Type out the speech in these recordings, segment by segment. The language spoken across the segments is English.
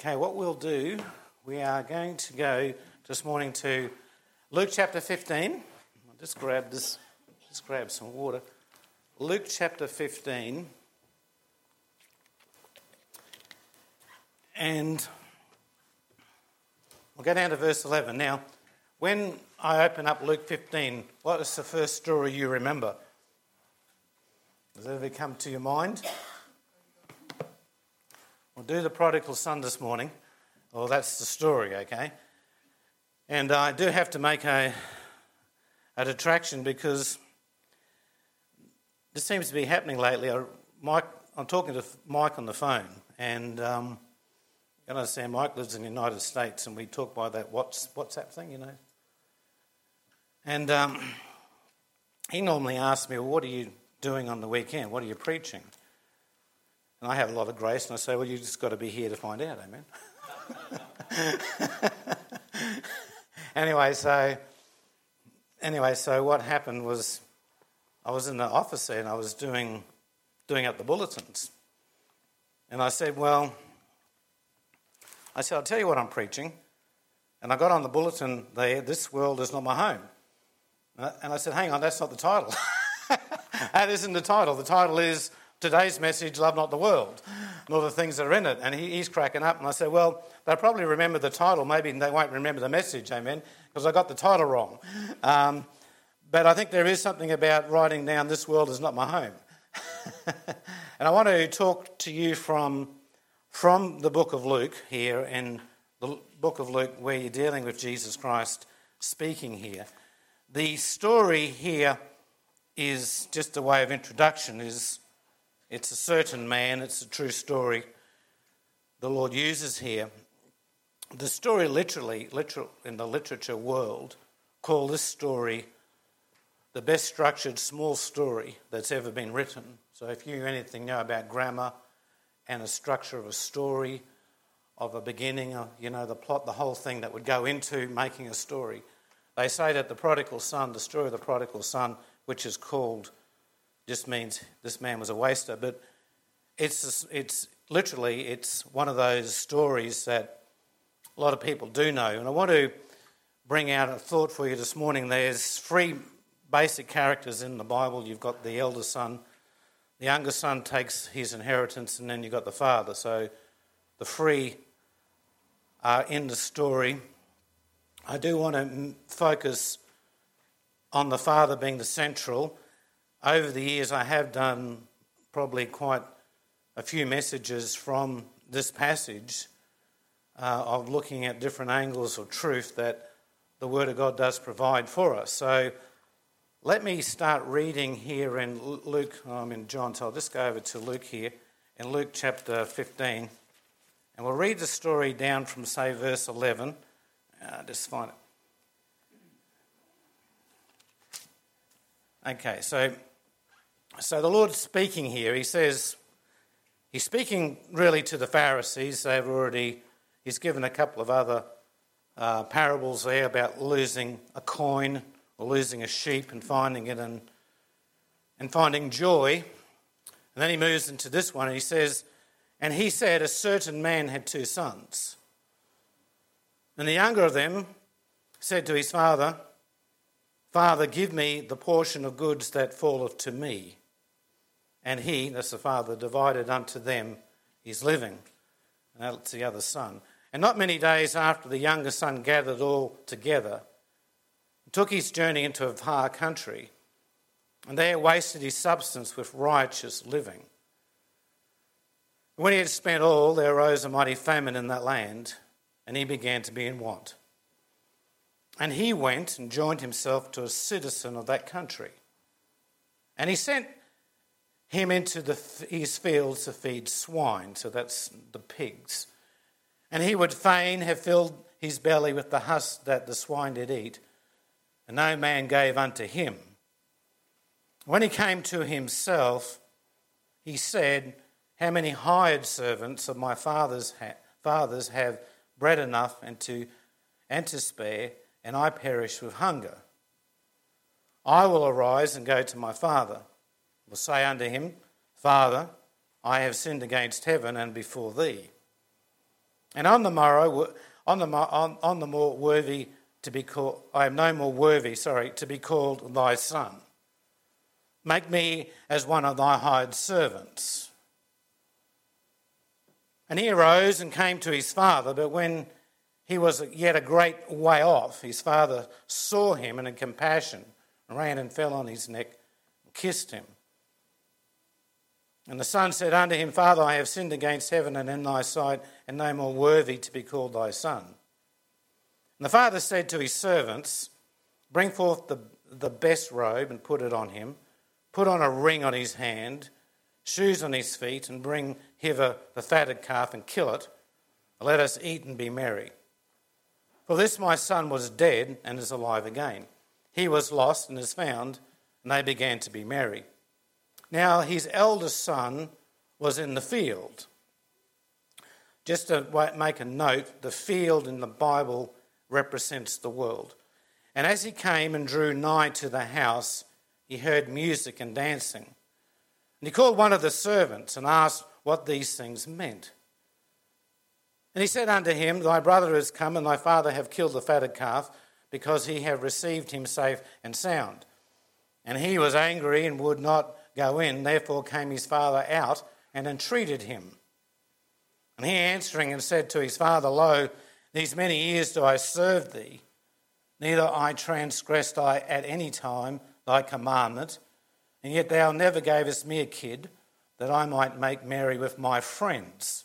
Okay, what we'll do, we are going to go this morning to Luke chapter 15. I'll just grab some water. Luke chapter 15. And we'll go down to verse 11. Now, when I open up Luke 15, what is the first story you remember? Does it ever come to your mind? We'll do the prodigal son this morning. Well, that's the story, okay? And I do have to make a detraction because this seems to be happening lately. I'm talking to Mike on the phone, and you understand Mike lives in the United States, and we talk by that WhatsApp thing, you know. And he normally asks me, well, what are you doing on the weekend? What are you preaching? And I have a lot of grace, and I say, well, you just got to be here to find out, amen? Anyway, so what happened was I was in the office there, and I was doing up the bulletins. And I said, I'll tell you what I'm preaching. And I got on the bulletin there, this world is not my home. And I said, hang on, that's not the title. That isn't the title. The title is today's message, love not the world, nor the things that are in it. And he's cracking up. And I said, well, they'll probably remember the title. Maybe they won't remember the message, amen, because I got the title wrong. But I think there is something about writing down this world is not my home. And I want to talk to you from the book of Luke here, in the book of Luke where you're dealing with Jesus Christ speaking here. The story here is just a way of introduction, it's a certain man, it's a true story the Lord uses here. The story literally in the literature world, call this story the best structured small story that's ever been written. So if you know about grammar and a structure of a story, of a beginning, the plot, the whole thing that would go into making a story, they say that the story of the prodigal son, which is called, just means this man was a waster, but it's one of those stories that a lot of people do know. And I want to bring out a thought for you this morning. There's three basic characters in the Bible. You've got the elder son, the younger son takes his inheritance, and then you've got the father. So the three are in the story. I do want to focus on the father being the central. Over the years, I have done probably quite a few messages from this passage of looking at different angles of truth that the Word of God does provide for us. So let me start reading here in Luke. I'm in John, so I'll just go over to Luke here, in Luke chapter 15. And we'll read the story down from, say, verse 11. Just find it. Okay, so the Lord's speaking here. He says, he's speaking really to the Pharisees. He's given a couple of other parables there about losing a coin or losing a sheep and finding it and finding joy. And then he moves into this one and he says, and he said, a certain man had 2 sons. And the younger of them said to his father, Father, give me the portion of goods that falleth to me. And he, that's the father, divided unto them his living. And that's the other son. And not many days after, the younger son gathered all together, took his journey into a far country, and there wasted his substance with riotous living. When he had spent all, there arose a mighty famine in that land, and he began to be in want. And he went and joined himself to a citizen of that country. And he sent him into his fields to feed swine, so that's the pigs. And he would fain have filled his belly with the husk that the swine did eat, and no man gave unto him. When he came to himself, he said, how many hired servants of my fathers have bread enough and to spare, and I perish with hunger. I will arise and go to my father. I will say unto him, Father, I have sinned against heaven and before thee. And on the morrow, on the more worthy to be called, I am no more worthy, to be called thy son. Make me as one of thy hired servants. And he arose and came to his father, but when he was yet a great way off, his father saw him and in compassion ran and fell on his neck and kissed him. And the son said unto him, Father, I have sinned against heaven and in thy sight, and no more worthy to be called thy son. And the father said to his servants, Bring forth the best robe and put it on him, put on a ring on his hand, shoes on his feet, and bring hither the fatted calf and kill it. Let us eat and be merry. For this my son was dead and is alive again. He was lost and is found, and they began to be merry. Now his eldest son was in the field. Just to make a note, the field in the Bible represents the world. And as he came and drew nigh to the house, he heard music and dancing. And he called one of the servants and asked what these things meant. And he said unto him, Thy brother is come, and thy father have killed the fatted calf, because he have received him safe and sound. And he was angry and would not go in. Therefore came his father out and entreated him. And he answering and said to his father, Lo, these many years do I serve thee, neither I transgressed at any time thy commandment, and yet thou never gavest me a kid, that I might make merry with my friends.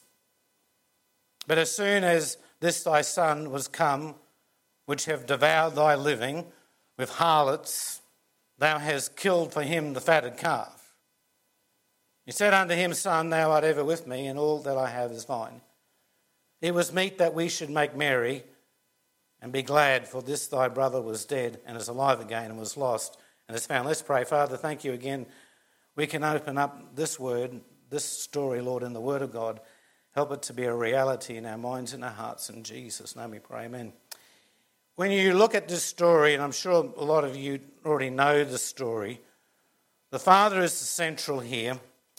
But as soon as this thy son was come, which have devoured thy living with harlots, thou hast killed for him the fatted calf. He said unto him, Son, thou art ever with me, and all that I have is thine. It was meet that we should make merry and be glad, for this thy brother was dead and is alive again and was lost and is found. Let's pray. Father, thank you again. We can open up this word, this story, Lord, in the Word of God. Help it to be a reality in our minds and our hearts. In Jesus' name we pray, amen. When you look at this story, and I'm sure a lot of you already know the story, the father is central here.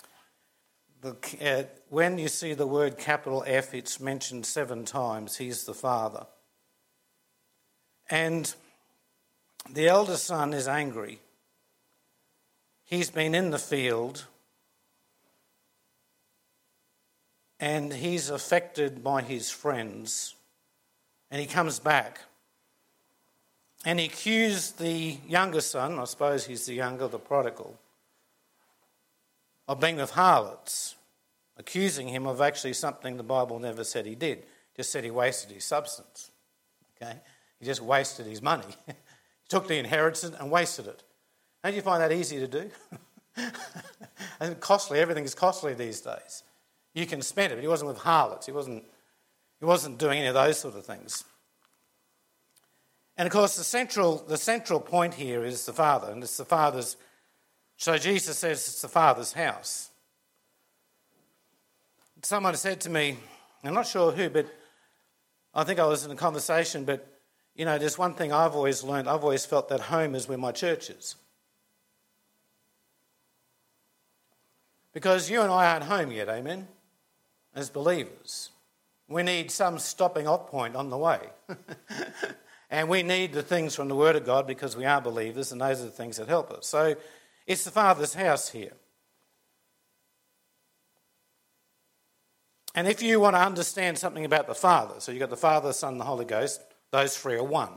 When you see the word capital F, it's mentioned 7 times. He's the father. And the eldest son is angry. He's been in the field and he's affected by his friends. And he comes back. And he accused the younger son, I suppose he's the younger, the prodigal, of being with harlots, accusing him of actually something the Bible never said he did. Just said he wasted his substance. Okay? He just wasted his money. He took the inheritance and wasted it. Don't you find that easy to do? And costly, everything is costly these days. You can spend it, but he wasn't with harlots. He wasn't doing any of those sort of things. And of course, the central point here is the Father, and it's the Father's. So Jesus says it's the Father's house. Someone said to me, I'm not sure who, but I think I was in a conversation, but you know, there's one thing I've always learned. I've always felt that home is where my church is. Because you and I aren't home yet, amen, as believers. We need some stopping off point on the way. And we need the things from the Word of God because we are believers, and those are the things that help us. So it's the Father's house here. And if you want to understand something about the Father, so you've got the Father, the Son, and the Holy Ghost, those three are one.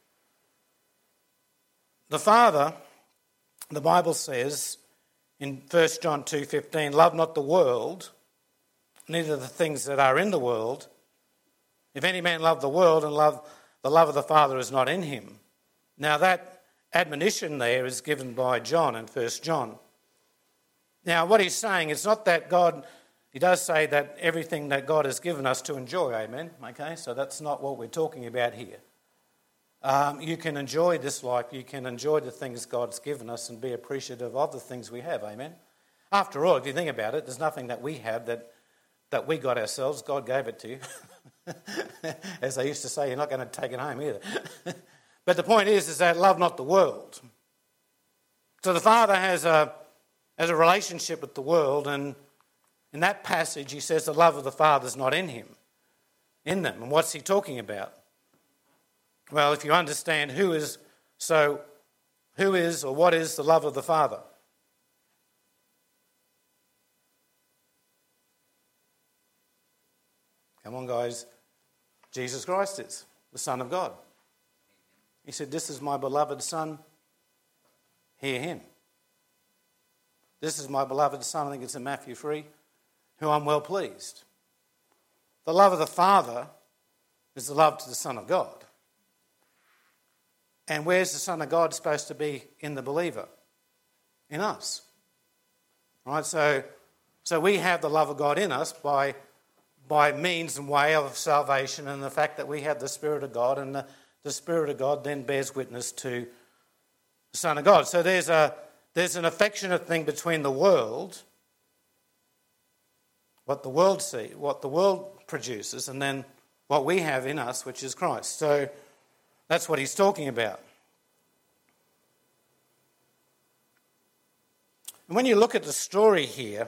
The Father, the Bible says in 1 John 2:15, love not the world, neither the things that are in the world. If any man love the world and the love of the Father is not in him. Now that admonition there is given by John in 1 John. Now what he's saying, it's not that God, he does say that everything that God has given us to enjoy, amen? Okay, so that's not what we're talking about here. You can enjoy this life, you can enjoy the things God's given us and be appreciative of the things we have, amen? After all, if you think about it, there's nothing that we have that we got ourselves, God gave it to you. As they used to say, you're not going to take it home either. But the point is that love not the world. So the Father has a relationship with the world, and in that passage he says the love of the Father is not in him. in them. And what's he talking about? Well, if you understand who is or what is the love of the Father? Come on, guys. Jesus Christ is the Son of God. He said, "This is my beloved Son. Hear him. This is my beloved Son," I think it's in Matthew 3, "who I'm well pleased." The love of the Father is the love to the Son of God. And where's the Son of God supposed to be in the believer? In us. Right? So we have the love of God in us by means and way of salvation and the fact that we have the Spirit of God, and the Spirit of God then bears witness to the Son of God. So there's an affectionate thing between the world, what the world produces, and then what we have in us, which is Christ. So that's what he's talking about. And when you look at the story here,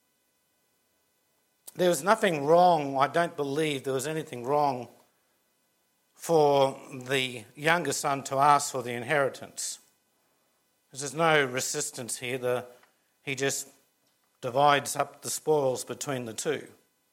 there was nothing wrong. I don't believe there was anything wrong for the younger son to ask for the inheritance. Because there's no resistance here. He just divides up the spoils between the two.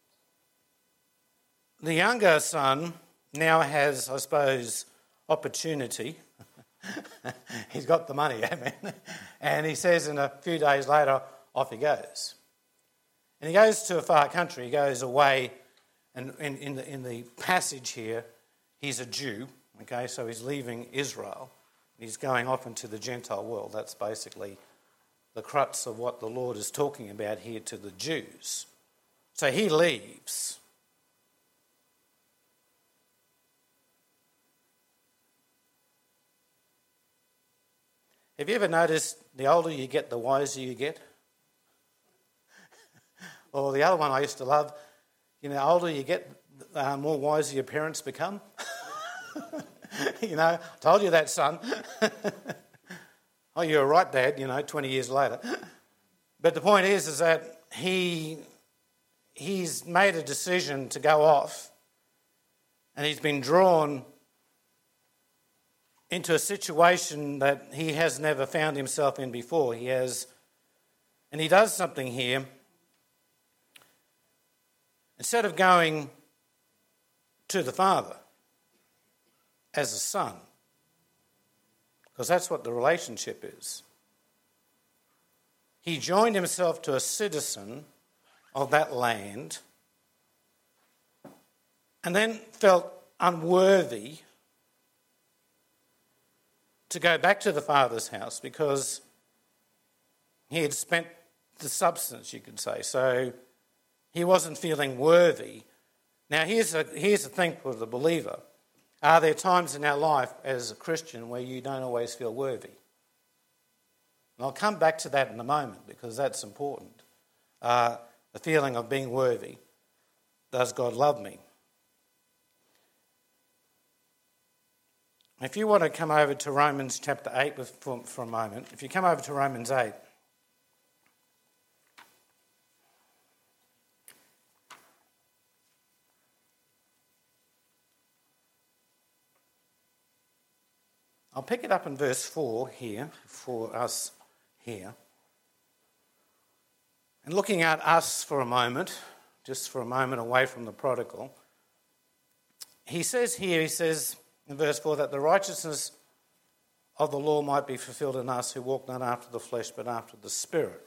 The younger son now has, I suppose, opportunity. He's got the money, and he says, in a few days later, off he goes. And he goes to a far country. He goes away, and in the passage here, he's a Jew. Okay, so he's leaving Israel. He's going off into the Gentile world. That's basically the crux of what the Lord is talking about here to the Jews. So he leaves. Have you ever noticed the older you get, the wiser you get? Or the other one I used to love, the older you get, the more wiser your parents become. I told you that, son. Oh, you were right, Dad, 20 years later. But the point is that he's made a decision to go off, and he's been drawn into a situation that he has never found himself in before. And he does something here. Instead of going to the Father as a son, because that's what the relationship is, he joined himself to a citizen of that land and then felt unworthy to go back to the Father's house because he had spent the substance, you could say. So he wasn't feeling worthy. Now, here's a thing for the believer. Are there times in our life as a Christian where you don't always feel worthy? And I'll come back to that in a moment because that's important. The feeling of being worthy. Does God love me? If you want to come over to Romans chapter 8 for a moment, if you come over to Romans 8, I'll pick it up in verse 4 here, for us here. And looking at us for a moment, just for a moment away from the prodigal, he says in verse 4 that the righteousness of the law might be fulfilled in us who walk not after the flesh but after the Spirit.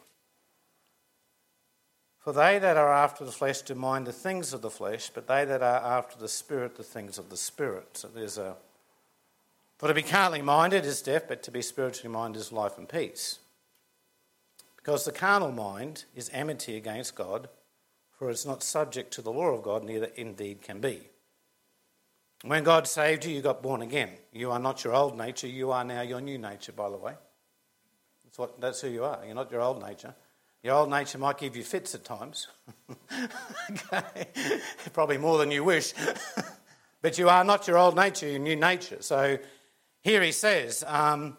For they that are after the flesh do mind the things of the flesh, but they that are after the Spirit, the things of the Spirit. So for to be carnally minded is death, but to be spiritually minded is life and peace. Because the carnal mind is enmity against God, for it's not subject to the law of God, neither indeed can be. When God saved you, you got born again. You are not your old nature, you are now your new nature, by the way. That's who you are. You're not your old nature. Your old nature might give you fits at times. Okay. Probably more than you wish. But you are not your old nature, your new nature. So here he says, but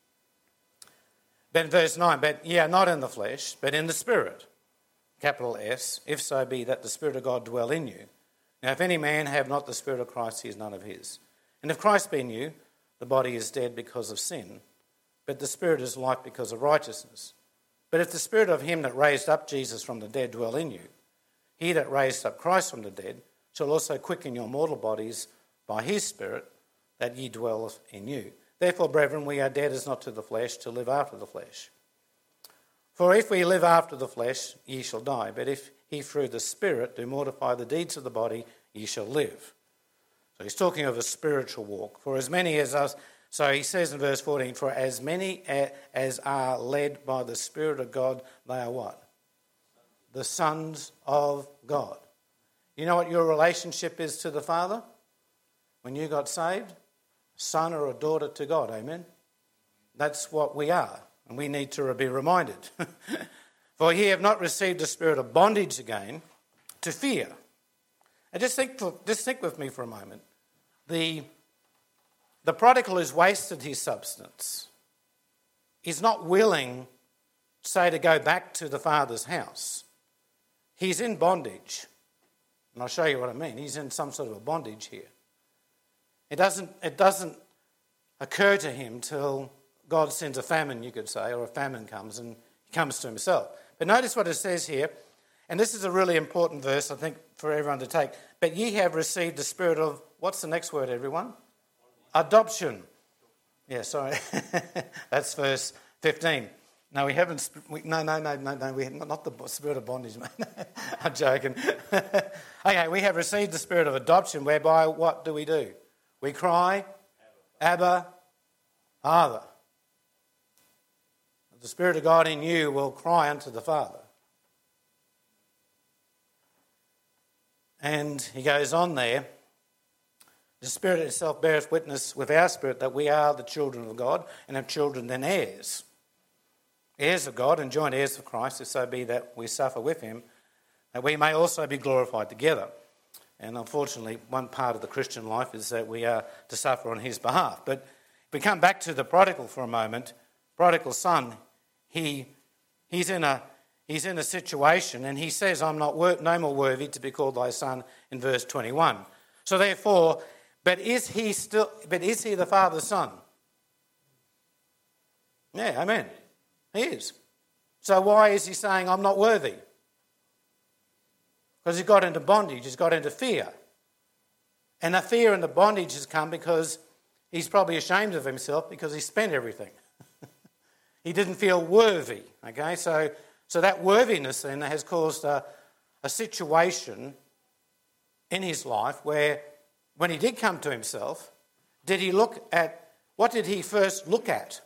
in verse 9, but ye are not in the flesh, but in the Spirit, capital S, if so be that the Spirit of God dwell in you. Now, if any man have not the Spirit of Christ, he is none of his. And if Christ be in you, the body is dead because of sin, but the Spirit is life because of righteousness. But if the Spirit of him that raised up Jesus from the dead dwell in you, he that raised up Christ from the dead shall also quicken your mortal bodies by his Spirit that ye dwell in you. Therefore, brethren, we are debtors not to the flesh, to live after the flesh. For if we live after the flesh, ye shall die. But if he through the Spirit do mortify the deeds of the body, ye shall live. So he's talking of a spiritual walk. For as many as us, so he says in verse 14, for as many as are led by the Spirit of God, they are what? The sons of God. You know what your relationship is to the Father? When you got saved? Son or a daughter to God, amen? That's what we are, and we need to be reminded. For ye have not received the spirit of bondage again to fear. And just think with me for a moment. The prodigal who's wasted his substance is not willing, say, to go back to the Father's house. He's in bondage. And I'll show you what I mean. He's in some sort of a bondage here. It doesn't occur to him till God sends a famine, you could say, or a famine comes and he comes to himself. But notice what it says here, and this is a really important verse, I think, for everyone to take. But ye have received the spirit of, what's the next word, everyone? Adoption. Yeah, sorry. That's verse 15. No, we haven't. No, we have not the spirit of bondage, mate. I'm joking. Okay, we have received the spirit of adoption, whereby what do? We cry, Abba, Father. The Spirit of God in you will cry unto the Father. And he goes on there, the Spirit itself beareth witness with our spirit that we are the children of God, and have children then heirs. Heirs of God and joint heirs of Christ, if so be that we suffer with him, that we may also be glorified together. And unfortunately, one part of the Christian life is that we are to suffer on his behalf. But if we come back to the prodigal for a moment, prodigal son, he's in a situation, and he says, I'm not no more worthy to be called thy son in verse 21. So therefore, but is he the Father's son? Yeah, amen. He is. So why is he saying, I'm not worthy? Because he's got into bondage, he's got into fear. And the fear and the bondage has come because he's probably ashamed of himself because he spent everything. He didn't feel worthy. Okay, so that worthiness then has caused a situation in his life where when he did come to himself, what did he first look at?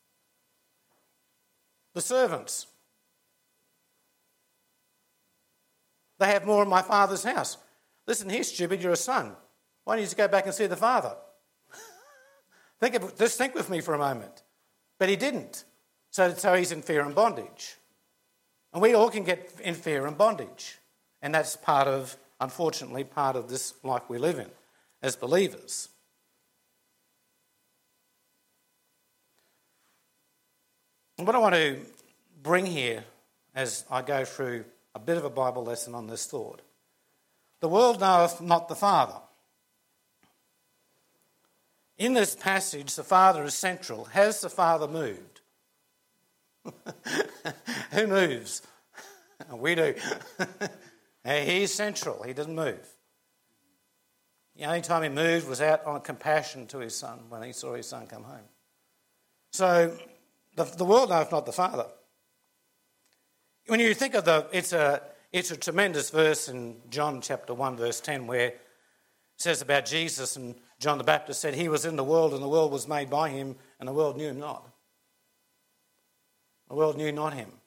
The servants. They have more in my father's house. Listen here, stupid, you're a son. Why don't you just go back and see the father? Just think with me for a moment. But he didn't. So he's in fear and bondage. And we all can get in fear and bondage. And that's unfortunately, part of this life we live in as believers. And what I want to bring here as I go through a bit of a Bible lesson on this thought. The world knoweth not the Father. In this passage, the Father is central. Has the Father moved? Who moves? We do. He's central. He doesn't move. The only time he moved was out on compassion to his son when he saw his son come home. So the world knoweth not the Father. When you think of it's a tremendous verse in John chapter 1 verse 10 where it says about Jesus, and John the Baptist said he was in the world and the world was made by him and the world knew him not. The world knew not him.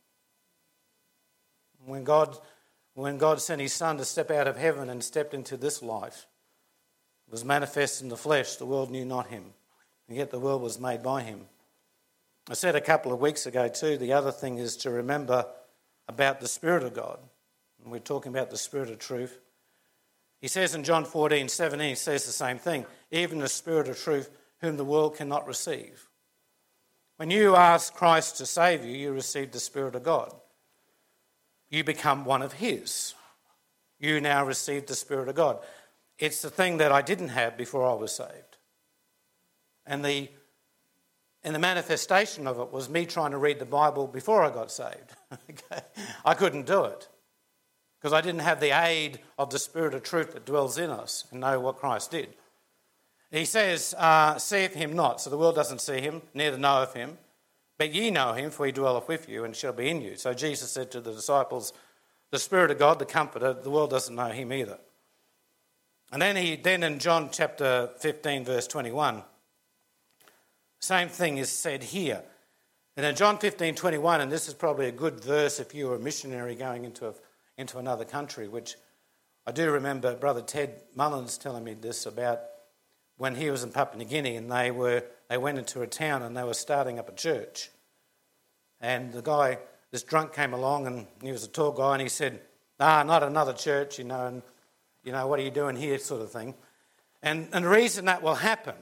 When God sent his son to step out of heaven and stepped into this life, was manifest in the flesh, the world knew not him, and yet the world was made by him. I said a couple of weeks ago too, the other thing is to remember about the Spirit of God. And we're talking about the Spirit of truth. He says in John 14:17, he says the same thing, even the Spirit of truth whom the world cannot receive. When you ask Christ to save you, you receive the Spirit of God. You become one of his. you now receive the Spirit of God. It's the thing that I didn't have before I was saved. And the manifestation of it was me trying to read the Bible before I got saved. Okay? I couldn't do it because I didn't have the aid of the Spirit of truth that dwells in us and know what Christ did. He says, seeth him not, so the world doesn't see him, neither knoweth him. But ye know him, for he dwelleth with you and shall be in you. So Jesus said to the disciples, the Spirit of God, the Comforter, the world doesn't know him either. And then in John chapter 15, verse 21, same thing is said here. And in John 15:21, and this is probably a good verse if you were a missionary going into another country, which I do remember Brother Ted Mullins telling me this about when he was in Papua New Guinea, and they went into a town and they were starting up a church. And the guy, this drunk, came along, and he was a tall guy, and he said, not another church, and what are you doing here, sort of thing. And the reason that will happen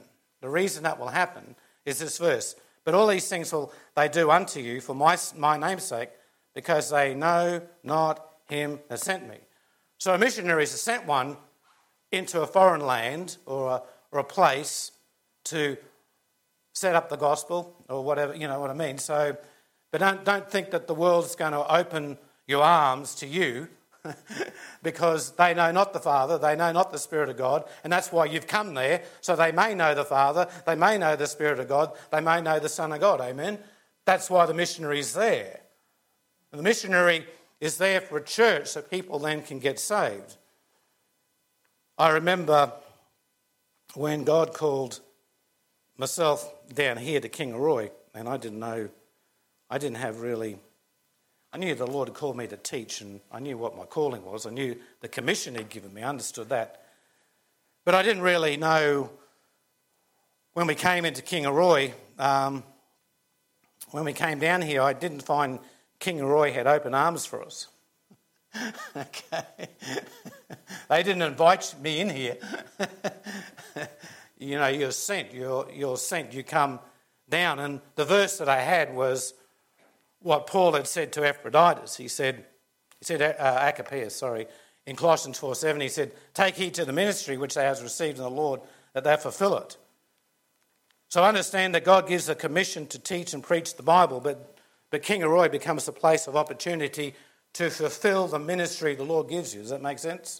is this verse. But all these things will they do unto you for my name's sake, because they know not him that sent me. So a missionary is a sent one into a foreign land or a place to set up the gospel or whatever, you know what I mean. So, but don't think that the world's going to open your arms to you because they know not the Father, they know not the Spirit of God, and that's why you've come there, so they may know the Father, they may know the Spirit of God, they may know the Son of God, amen? That's why the missionary is there. And the missionary is there for a church so people then can get saved. I remember when God called myself down here to Kingaroy, and I knew the Lord had called me to teach, and I knew what my calling was. I knew the commission he'd given me. I understood that. But I didn't really know when we came into Kingaroy, when we came down here, I didn't find Kingaroy had open arms for us. Okay. They didn't invite me in here. You're sent. You're sent. You come down. And the verse that I had was what Paul had said to Epaphroditus. He said Archippus, in Colossians 4:7, he said, take heed to the ministry which they have received in the Lord, that they fulfill it. So understand that God gives a commission to teach and preach the Bible, but Kingaroy becomes a place of opportunity to fulfill the ministry the Lord gives you. Does that make sense?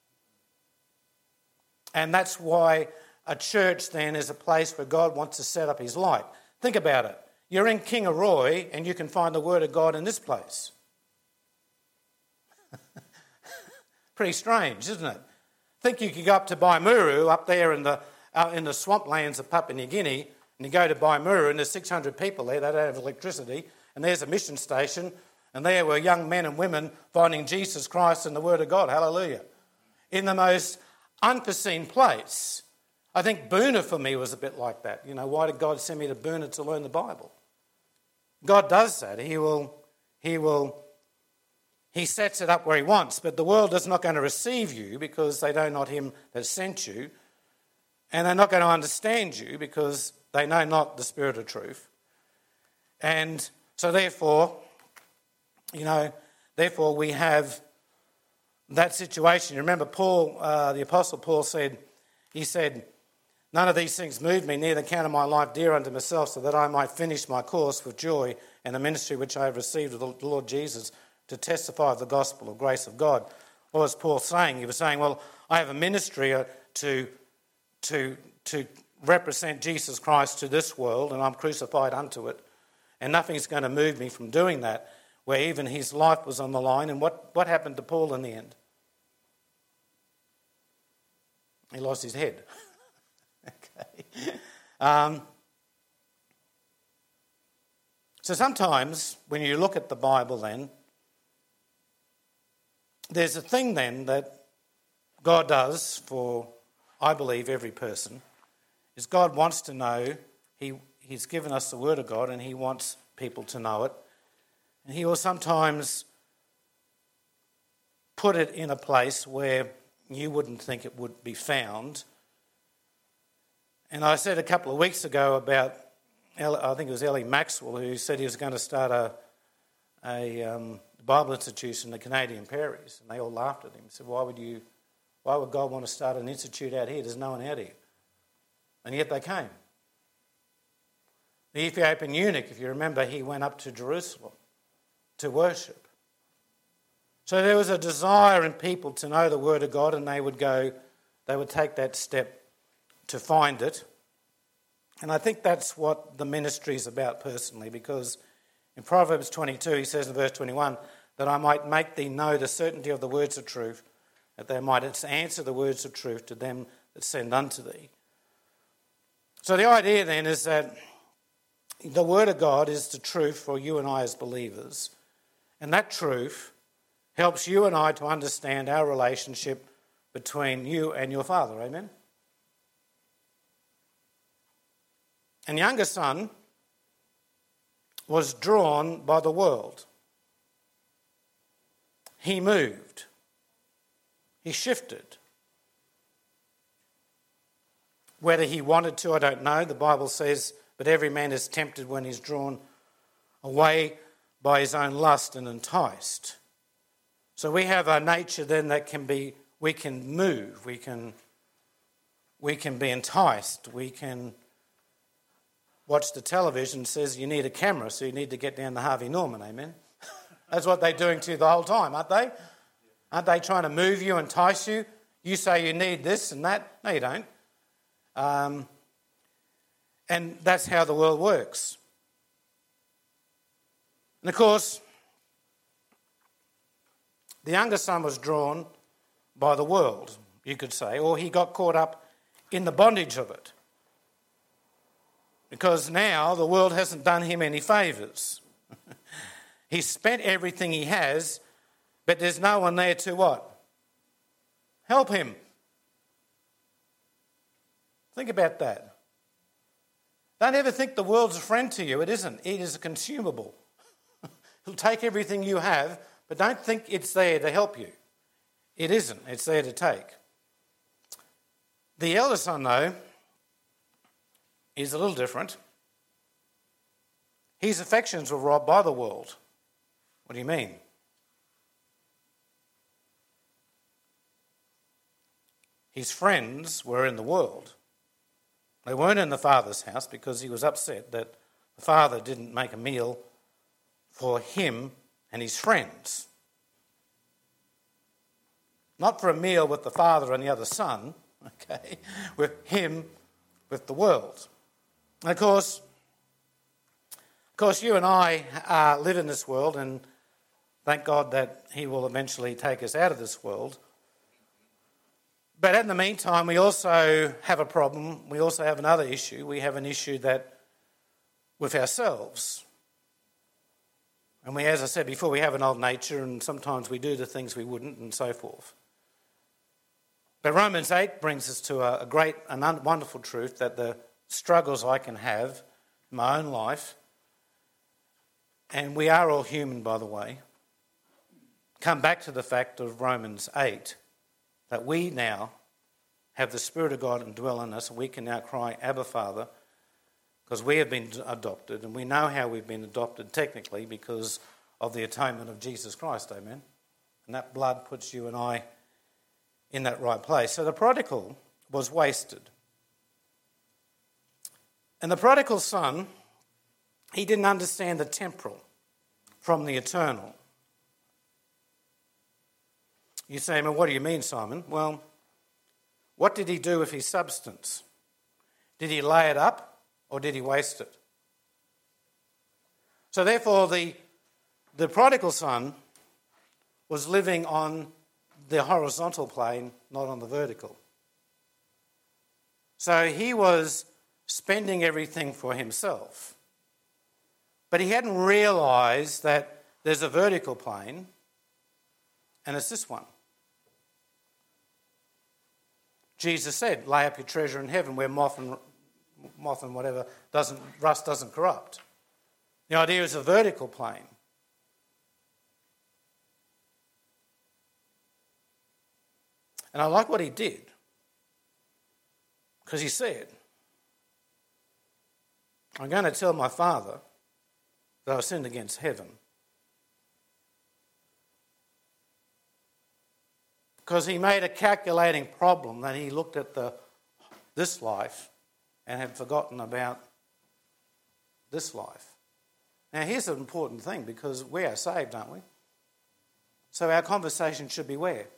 And that's why a church then is a place where God wants to set up his light. Think about it. You're in Kingaroy and you can find the Word of God in this place. Pretty strange, isn't it? Think you could go up to Baimuru, up there in the swamplands of Papua New Guinea, and you go to Baimuru and there's 600 people there, they don't have electricity, and there's a mission station, and there were young men and women finding Jesus Christ and the Word of God, hallelujah, in the most unforeseen place. I think Boona for me was a bit like that. Why did God send me to Boona to learn the Bible? God does that. He sets it up where he wants, but the world is not going to receive you because they know not him that sent you, and they're not going to understand you because they know not the Spirit of truth. And so therefore we have that situation. You remember Paul, the Apostle Paul said, none of these things move me, neither count my life dear unto myself, so that I might finish my course with joy and the ministry which I have received of the Lord Jesus to testify of the gospel of grace of God. What was Paul saying? He was saying, well, I have a ministry to represent Jesus Christ to this world, and I'm crucified unto it, and nothing's going to move me from doing that, where even his life was on the line. And what happened to Paul in the end? He lost his head. Okay. So sometimes when you look at the Bible then, there's a thing then that God does for, I believe, every person, is God wants to know, He's given us the Word of God and he wants people to know it. And he will sometimes put it in a place where you wouldn't think it would be found. And I said a couple of weeks ago about, I think it was Ellie Maxwell, who said he was going to start a Bible Institute in the Canadian Prairies, and they all laughed at him. He said, why would God want to start an institute out here? There's no one out here. And yet they came. The Ethiopian eunuch, if you remember, he went up to Jerusalem to worship. So there was a desire in people to know the Word of God, and they would take that step to find it. And I think that's what the ministry is about personally, because in Proverbs 22, he says in verse 21, that I might make thee know the certainty of the words of truth, that thou mightest answer the words of truth to them that send unto thee. So the idea then is that the Word of God is the truth for you and I as believers, and that truth helps you and I to understand our relationship between you and your Father. Amen? And younger son was drawn by the world. He moved. He shifted. Whether he wanted to, I don't know. The Bible says, but every man is tempted when he's drawn away by his own lust and enticed. So we have a nature then that we can move, we can be enticed, we can watch the television, says you need a camera, so you need to get down to Harvey Norman, amen? That's what they're doing to you the whole time, aren't they? Aren't they trying to move you, entice you? You say you need this and that. No, you don't. And that's how the world works. And of course, the younger son was drawn by the world, you could say, or he got caught up in the bondage of it. Because now the world hasn't done him any favours. He's spent everything he has, but there's no one there to what? Help him. Think about that. Don't ever think the world's a friend to you. It isn't. It is a consumable. He'll take everything you have, but don't think it's there to help you. It isn't. It's there to take. The elder son, though, is a little different. His affections were robbed by the world. What do you mean? His friends were in the world. They weren't in the father's house because he was upset that the father didn't make a meal for him and his friends. Not for a meal with the father and the other son, okay, with him, with the world. And of course, you and I live in this world, and thank God that he will eventually take us out of this world. But in the meantime, we also have a problem. We also have another issue. We have an issue that with ourselves. And we, as I said before, we have an old nature, and sometimes we do the things we wouldn't, and so forth. But Romans 8 brings us to a great and wonderful truth that the struggles I can have in my own life, and we are all human, by the way, come back to the fact of Romans 8, that we now have the Spirit of God and dwell in us, and we can now cry, Abba, Father, because we have been adopted, and we know how we've been adopted technically because of the atonement of Jesus Christ, amen? And that blood puts you and I in that right place. So the prodigal was wasted. And the prodigal son, he didn't understand the temporal from the eternal. You say, well, what do you mean, Simon? Well, what did he do with his substance? Did he lay it up or did he waste it? So therefore, the prodigal son was living on the horizontal plane, not on the vertical. So he was spending everything for himself. But he hadn't realised that there's a vertical plane, and it's this one. Jesus said, lay up your treasure in heaven where moth and whatever rust doesn't corrupt. The idea is a vertical plane. And I like what he did, because he said, I'm going to tell my father that I've sinned against heaven because he made a calculating problem that he looked at this life and had forgotten about this life. Now, here's an important thing, because we are saved, aren't we? So our conversation should be where?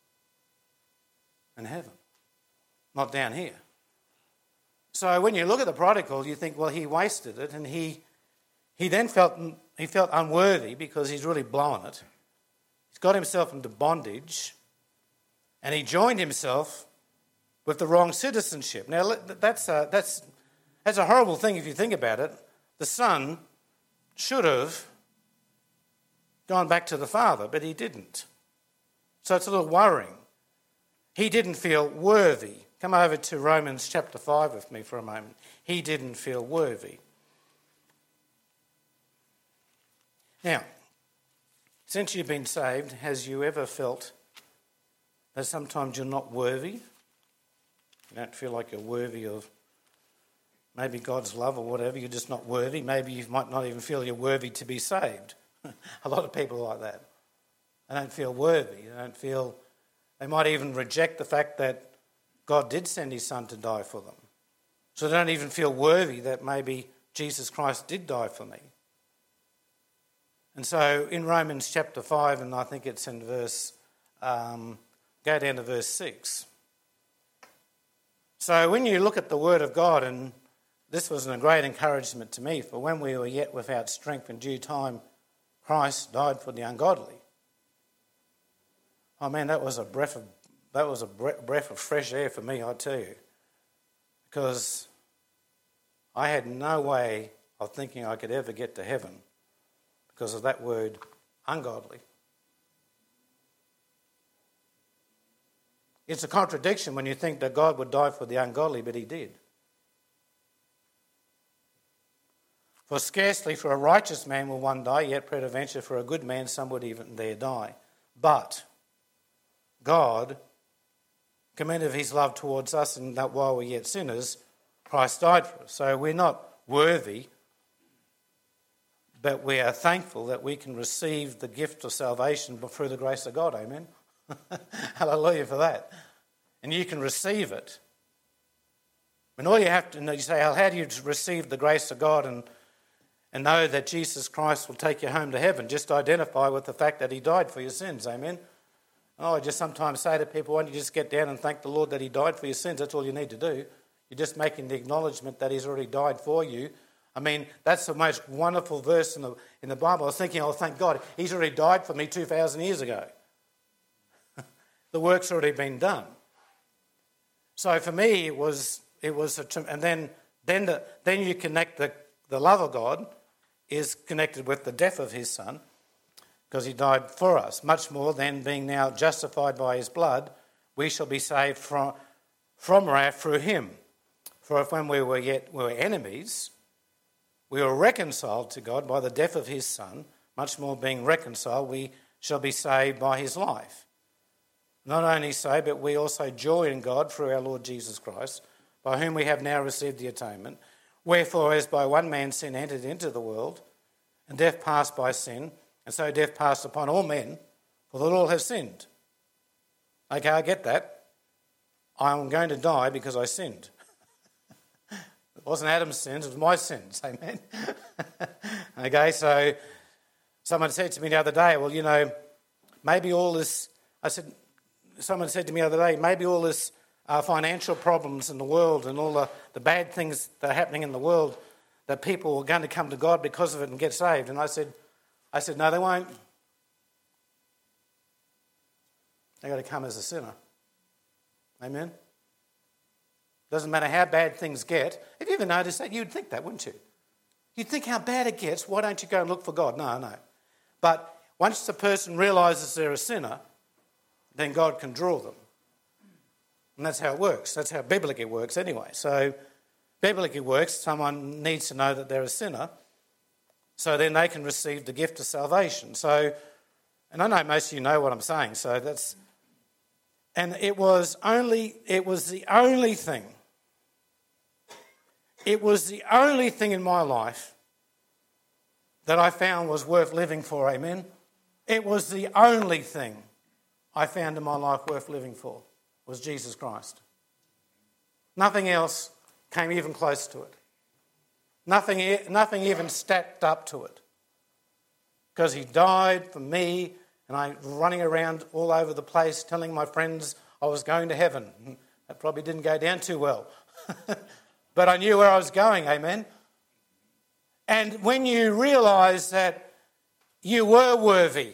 In heaven, not down here. So when you look at the prodigal, you think, well, he wasted it, and he then felt unworthy because he's really blown it. He's got himself into bondage, and he joined himself with the wrong citizenship. Now, that's a horrible thing if you think about it. The son should have gone back to the father, but he didn't. So it's a little worrying. He didn't feel worthy. Come over to Romans chapter 5 with me for a moment. He didn't feel worthy. Now, since you've been saved, has you ever felt that sometimes you're not worthy? You don't feel like you're worthy of maybe God's love or whatever. You're just not worthy. Maybe you might not even feel you're worthy to be saved. A lot of people are like that. They don't feel worthy. They might even reject the fact that God did send his son to die for them. So they don't even feel worthy that maybe Jesus Christ did die for me. And so in Romans chapter 5, and I think it's in verse, go down to verse 6. So when you look at the word of God, and this was a great encouragement to me, for when we were yet without strength, in due time Christ died for the ungodly. Oh man, that was a breath of fresh air for me, I tell you, because I had no way of thinking I could ever get to heaven because of that word, ungodly. It's a contradiction when you think that God would die for the ungodly, but he did. For scarcely for a righteous man will one die, yet peradventure for a good man some would even there die. But God commended his love towards us, in that while we're yet sinners, Christ died for us. So we're not worthy, but we are thankful that we can receive the gift of salvation through the grace of God. Amen. Hallelujah for that. And you can receive it. And all you have to know, you say, how do you receive the grace of God and know that Jesus Christ will take you home to heaven? Just identify with the fact that he died for your sins. Amen. Oh, I just sometimes say to people, why don't you just get down and thank the Lord that he died for your sins? That's all you need to do. You're just making the acknowledgement that he's already died for you. I mean, that's the most wonderful verse in the Bible. I was thinking, oh, thank God, he's already died for me 2,000 years ago. The work's already been done. So for me, it was and then you connect the love of God is connected with the death of his son, because he died for us. Much more than being now justified by his blood, we shall be saved from wrath through him. For if when we were enemies, we were reconciled to God by the death of his son, much more being reconciled, we shall be saved by his life. Not only so, but we also joy in God through our Lord Jesus Christ, by whom we have now received the atonement. Wherefore, as by one man sin entered into the world, and death passed by sin, and so death passed upon all men, for that all have sinned. Okay, I get that. I'm going to die because I sinned. It wasn't Adam's sins, it was my sins. Amen. Okay, so someone said to me the other day, well, maybe all this, someone said to me the other day, maybe all this financial problems in the world and all the bad things that are happening in the world, that people are going to come to God because of it and get saved. And I said, no, they won't. They've got to come as a sinner. Amen? Doesn't matter how bad things get. Have you ever noticed that? You'd think that, wouldn't you? You'd think how bad it gets, why don't you go and look for God? No. But once the person realises they're a sinner, then God can draw them. And that's how it works. That's how biblically it works anyway. So biblically it works, someone needs to know that they're a sinner, so then they can receive the gift of salvation. So, and I know most of you know what I'm saying, so that's, and it was the only thing in my life that I found was worth living for, amen? It was the only thing I found in my life worth living for was Jesus Christ. Nothing else came even close to it. Nothing even stacked up to it. Because he died for me, and I was running around all over the place telling my friends I was going to heaven. That probably didn't go down too well. But I knew where I was going, amen? And when you realise that you were worthy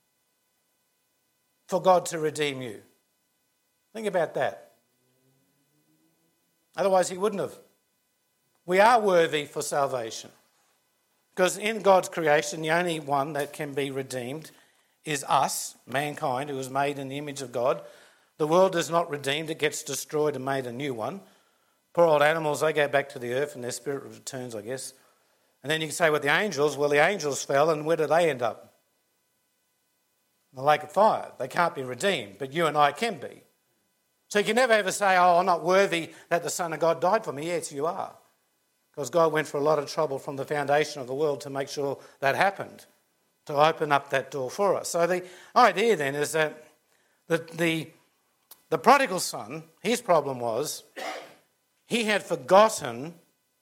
for God to redeem you, think about that. Otherwise he wouldn't have. We are worthy for salvation. Because in God's creation, the only one that can be redeemed is us, mankind, who was made in the image of God. The world is not redeemed, it gets destroyed and made a new one. Poor old animals, they go back to the earth and their spirit returns, I guess. And then you can say with the angels, well, the angels fell, and where did they end up? In the lake of fire. They can't be redeemed, but you and I can be. So you can never ever say, oh, I'm not worthy that the Son of God died for me. Yes, you are. Because God went through a lot of trouble from the foundation of the world to make sure that happened, to open up that door for us. So the idea then is that the prodigal son, his problem was he had forgotten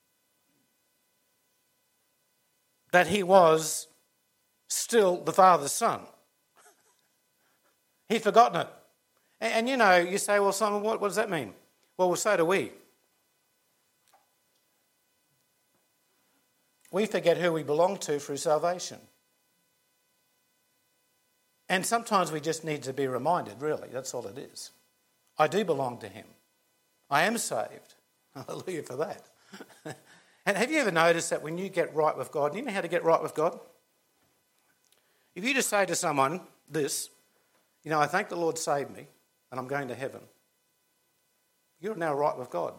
that he was still the Father's son. He'd forgotten it. And you know, you say, well, Simon, what does that mean? Well, so do we. We forget who we belong to through salvation. And sometimes we just need to be reminded, really. That's all it is. I do belong to him. I am saved. Hallelujah for that. And have you ever noticed that when you get right with God, you know how to get right with God? If you just say to someone this, you know, I thank the Lord saved me and I'm going to heaven, you're now right with God.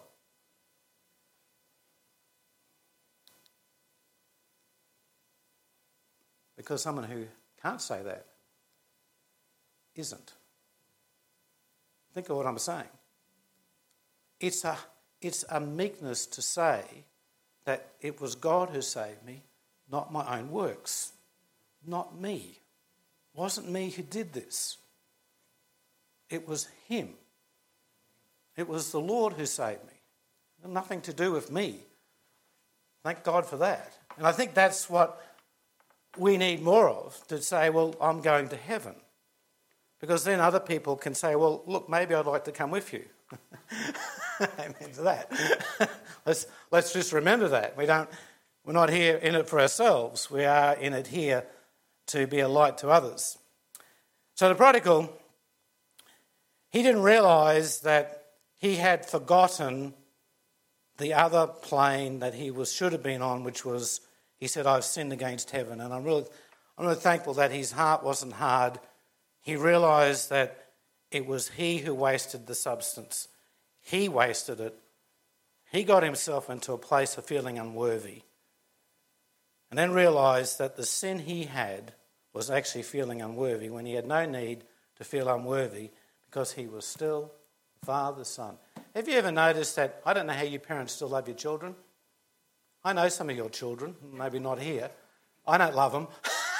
Because someone who can't say that isn't. Think of what I'm saying. It's a meekness to say that it was God who saved me, not my own works. Not me. It wasn't me who did this. It was him. It was the Lord who saved me. It had nothing to do with me. Thank God for that. And I think that's what we need more of, to say, well, I'm going to heaven. Because then other people can say, well, look, maybe I'd like to come with you. Amen to that. Let's just remember that. We're not here in it for ourselves. We are in it here to be a light to others. So the prodigal, he didn't realise that he had forgotten the other plane that he should have been on, which was, he said, I've sinned against heaven. And I'm really thankful that his heart wasn't hard. He realised that it was he who wasted the substance. He wasted it. He got himself into a place of feeling unworthy. And then realised that the sin he had was actually feeling unworthy when he had no need to feel unworthy because he was still Father's son. Have you ever noticed that, I don't know how you parents still love your children. I know some of your children, maybe not here. I don't love them.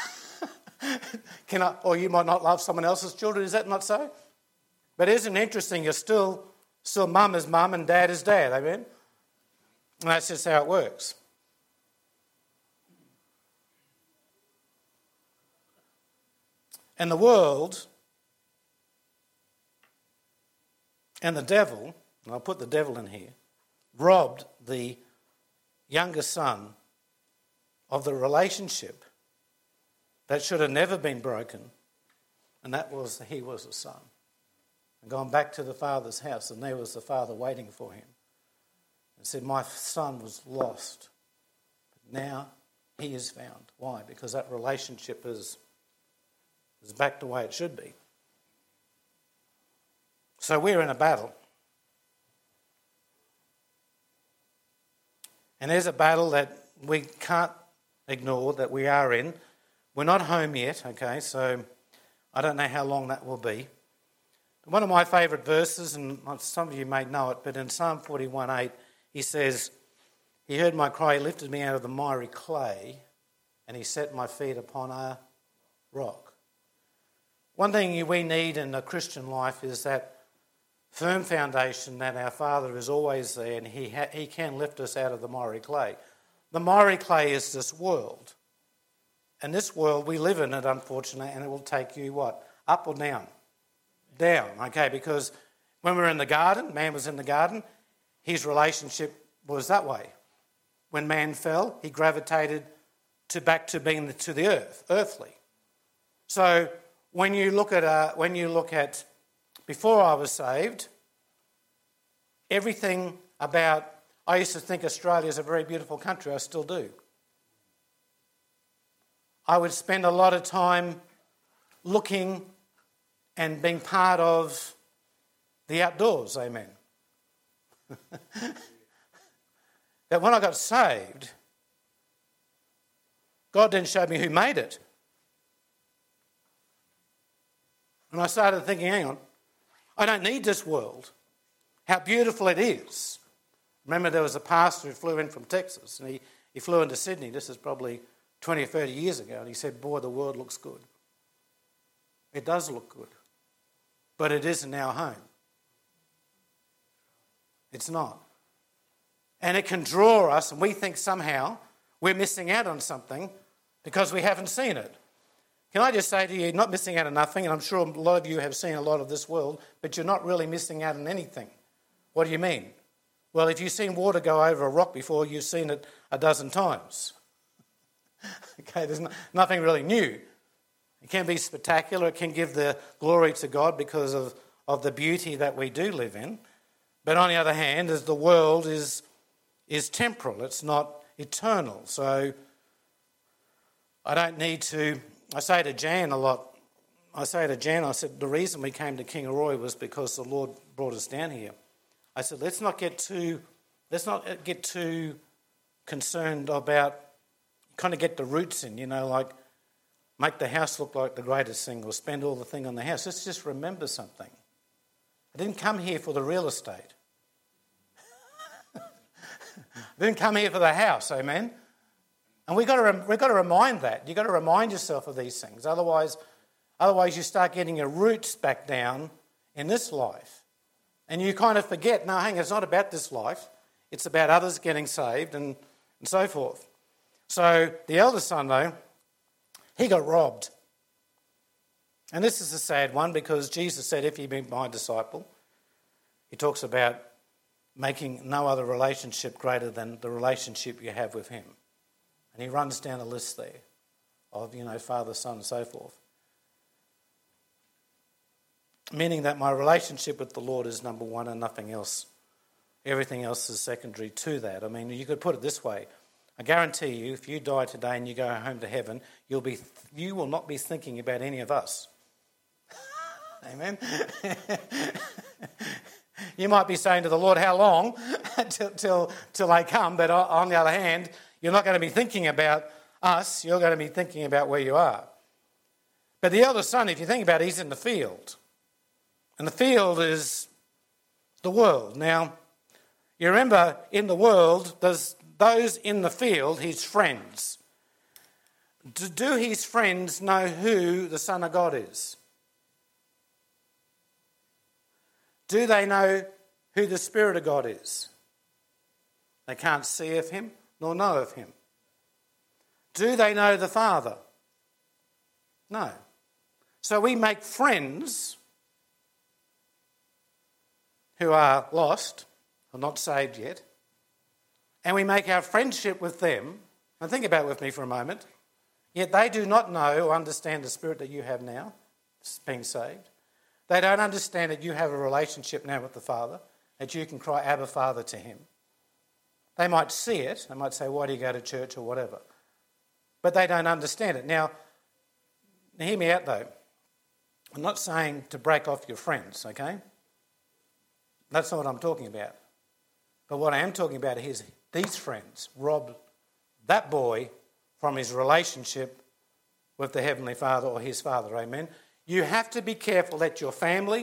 Or you might not love someone else's children, is that not so? But isn't it interesting, you're still mum is mum and dad is dad, amen? And that's just how it works. And the world and the devil, and I'll put the devil in here, robbed the younger son of the relationship that should have never been broken, and that was that he was a son. And gone back to the father's house, and there was the father waiting for him. And said, my son was lost, but now he is found. Why? Because that relationship is back the way it should be. So we're in a battle. And there's a battle that we can't ignore, that we are in. We're not home yet, okay, so I don't know how long that will be. One of my favourite verses, and some of you may know it, but in Psalm 41:8, he says, he heard my cry, he lifted me out of the miry clay, and he set my feet upon a rock. one thing we need in a Christian life is that firm foundation that our Father is always there and He can lift us out of the miry clay. The miry clay is this world. And this world, we live in it, unfortunately, and it will take you what? Up or down? Down, okay, because when we were in the garden, man was in the garden, his relationship was that way. When man fell, he gravitated back to being to the earth, earthly. So when you look at before I was saved, everything about, I used to think Australia is a very beautiful country, I still do. I would spend a lot of time looking and being part of the outdoors, amen. That when I got saved, God then showed me who made it. And I started thinking, hang on, I don't need this world. How beautiful it is. Remember there was a pastor who flew in from Texas and he flew into Sydney. This is probably 20 or 30 years ago. And he said, boy, the world looks good. It does look good. But it isn't our home. It's not. And it can draw us and we think somehow we're missing out on something because we haven't seen it. Can I just say to you, you're not missing out on nothing, and I'm sure a lot of you have seen a lot of this world, but you're not really missing out on anything. What do you mean? Well, if you've seen water go over a rock before, you've seen it a dozen times. Okay, there's nothing really new. It can be spectacular, it can give the glory to God because of the beauty that we do live in. But on the other hand, as the world is temporal, it's not eternal. So I don't need to... I say to Jan a lot, I said, the reason we came to Kingaroy was because the Lord brought us down here. I said, let's not get too concerned about, kind of get the roots in, like make the house look like the greatest thing or spend all the thing on the house. Let's just remember something. I didn't come here for the real estate. I didn't come here for the house, amen? And we've got to remind that. You've got to remind yourself of these things. Otherwise you start getting your roots back down in this life. And you kind of forget, no, hang on, it's not about this life. It's about others getting saved and so forth. So the eldest son, though, he got robbed. And this is a sad one because Jesus said, if you be my disciple, he talks about making no other relationship greater than the relationship you have with him. And he runs down a list there of, Father, Son, and so forth. Meaning that my relationship with the Lord is number one and nothing else. Everything else is secondary to that. I mean, you could put it this way. I guarantee you, if you die today and you go home to heaven, you will not be thinking about any of us. Amen? You might be saying to the Lord, how long till I come? But on the other hand, you're not going to be thinking about us. You're going to be thinking about where you are. But the eldest son, if you think about it, he's in the field. And the field is the world. Now, you remember in the world, there's those in the field, his friends. Do his friends know who the Son of God is? Do they know who the Spirit of God is? They can't see of him nor know of him. Do they know the Father? No. So we make friends who are lost, or not saved yet, and we make our friendship with them, and think about it with me for a moment, yet they do not know or understand the Spirit that you have now, being saved. They don't understand that you have a relationship now with the Father, that you can cry, Abba, Father, to him. They might see it, they might say, why do you go to church or whatever, but they don't understand it. Now hear me out though. I'm not saying to break off your friends, okay? That's not what I'm talking about. But what I am talking about is these friends robbed that boy from his relationship with the Heavenly Father or his Father, amen? You have to be careful that your family,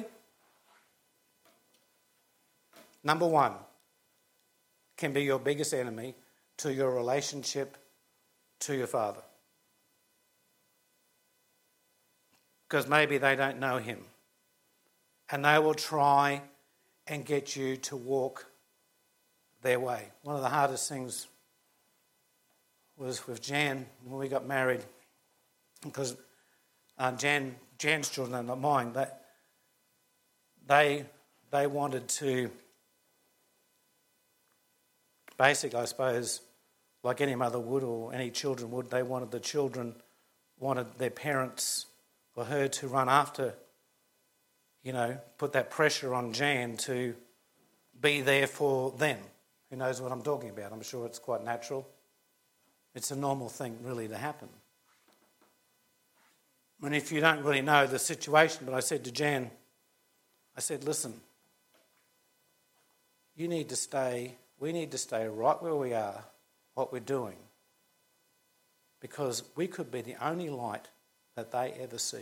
number one, can be your biggest enemy to your relationship to your Father. because maybe they don't know him. And they will try and get you to walk their way. One of the hardest things was with Jan when we got married, because Jan's children, not mine, they wanted to, basically, I suppose, like any mother would or any children would, they wanted their parents or her to run after, put that pressure on Jan to be there for them. Who knows what I'm talking about? I'm sure it's quite natural. It's a normal thing really to happen. And if you don't really know the situation, but I said to Jan, listen, we need to stay right where we are, what we're doing, because we could be the only light that they ever see.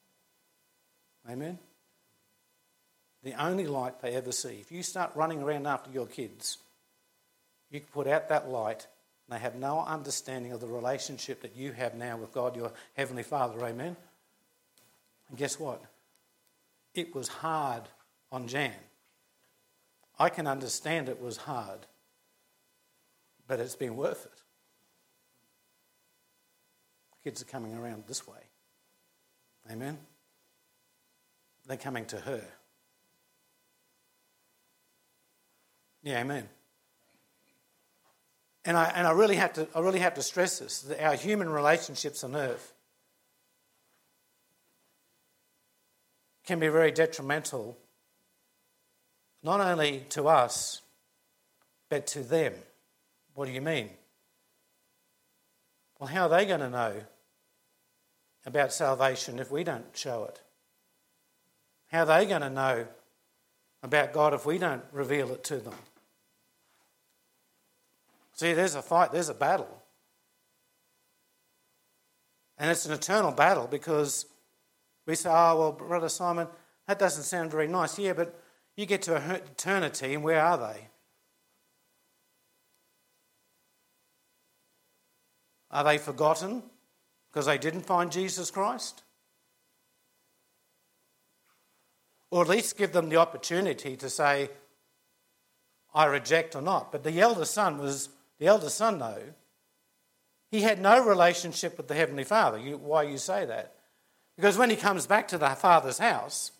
Amen? The only light they ever see. If you start running around after your kids, you can put out that light, and they have no understanding of the relationship that you have now with God, your Heavenly Father. Amen? And guess what? It was hard on Jan. I can understand it was hard, but it's been worth it. Kids are coming around this way. Amen? They're coming to her. Yeah, amen. And I really have to stress this, that our human relationships on earth can be very detrimental, not only to us, but to them. What do you mean? Well, how are they going to know about salvation if we don't show it? How are they going to know about God if we don't reveal it to them? See, there's a fight, there's a battle. And it's an eternal battle, because we say, oh, well, Brother Simon, that doesn't sound very nice. Yeah, but you get to eternity, and where are they? Are they forgotten because they didn't find Jesus Christ? Or at least give them the opportunity to say, I reject or not. But the eldest son, though, he had no relationship with the Heavenly Father. Why you say that? Because when he comes back to the Father's house,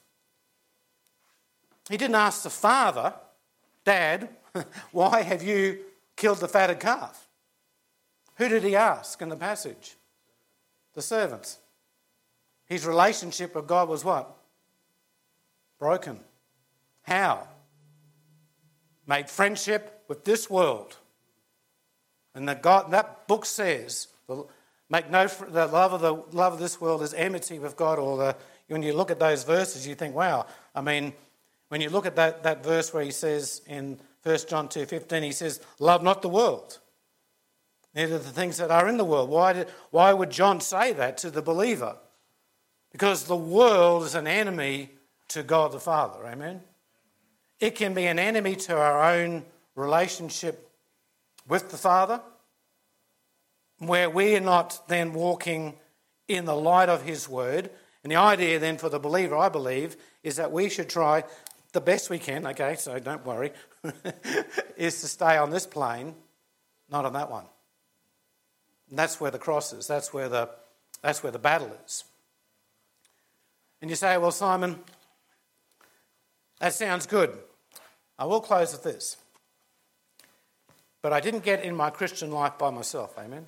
he didn't ask the Father, Dad, why have you killed the fatted calf? Who did he ask in the passage? The servants. His relationship with God was what? Broken. How? Made friendship with this world. And that book says, the love of this world is enmity with God. Or when you look at those verses, you think, wow. I mean, when you look at that verse where he says in 1 John 2:15, he says, love not the world, neither the things that are in the world. Why would John say that to the believer? Because the world is an enemy to God the Father. Amen? It can be an enemy to our own relationship with the Father, where we are not then walking in the light of his word. And the idea then for the believer, I believe, is that we should try the best we can, okay, so don't worry, is to stay on this plane, not on that one. And that's where the cross is. That's where the battle is. And you say, well, Simon, that sounds good. I will close with this. But I didn't get in my Christian life by myself, amen?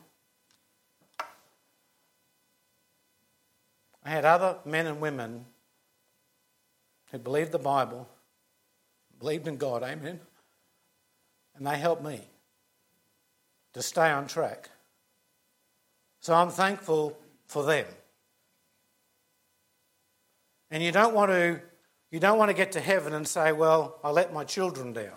I had other men and women who believed the Bible, believed in God, amen? And they helped me to stay on track. So I'm thankful for them. And you don't want to get to heaven and say, well, I let my children down.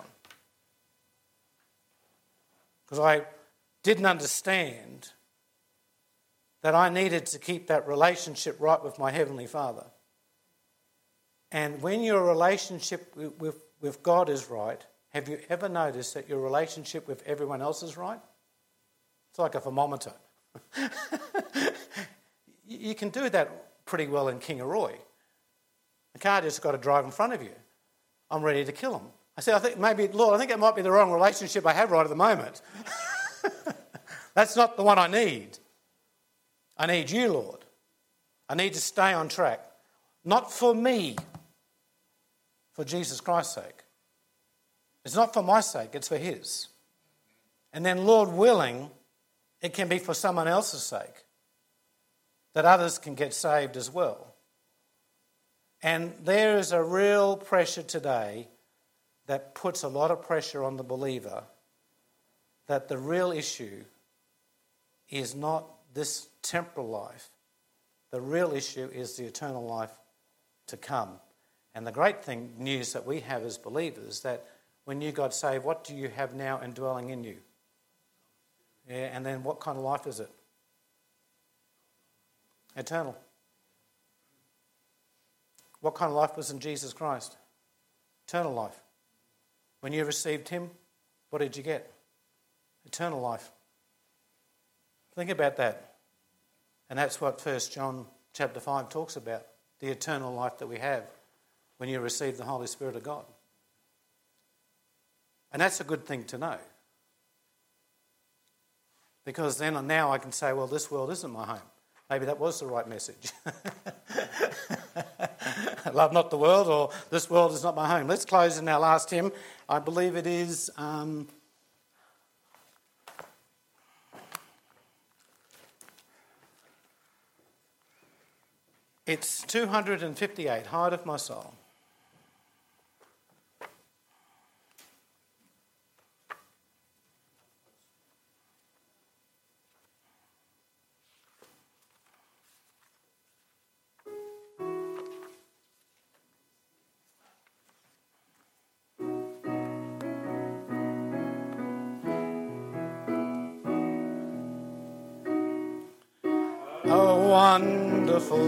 Because I didn't understand that I needed to keep that relationship right with my Heavenly Father. And when your relationship with God is right, have you ever noticed that your relationship with everyone else is right? It's like a thermometer. You can do that pretty well in Kingaroy. The car just got to drive in front of you. I'm ready to kill him. I said, Lord, I think it might be the wrong relationship I have right at the moment. That's not the one I need. I need you, Lord. I need to stay on track. Not for me, for Jesus Christ's sake. It's not for my sake, it's for his. And then, Lord willing, it can be for someone else's sake, that others can get saved as well. And there is a real pressure today that puts a lot of pressure on the believer, that the real issue is not this temporal life. The real issue is the eternal life to come. And the great news that we have as believers, that when you got saved, what do you have now indwelling in you? Yeah, and then what kind of life is it? Eternal. What kind of life was in Jesus Christ? Eternal life. When you received him, what did you get? Eternal life. Think about that. And that's what 1 John chapter 5 talks about, the eternal life that we have when you receive the Holy Spirit of God. And that's a good thing to know. Because then and now I can say, well, this world isn't my home. Maybe that was the right message. Love not the world, or this world is not my home. Let's close in our last hymn. I believe it is... it's 258, Hide of My Soul. Oh, wonderful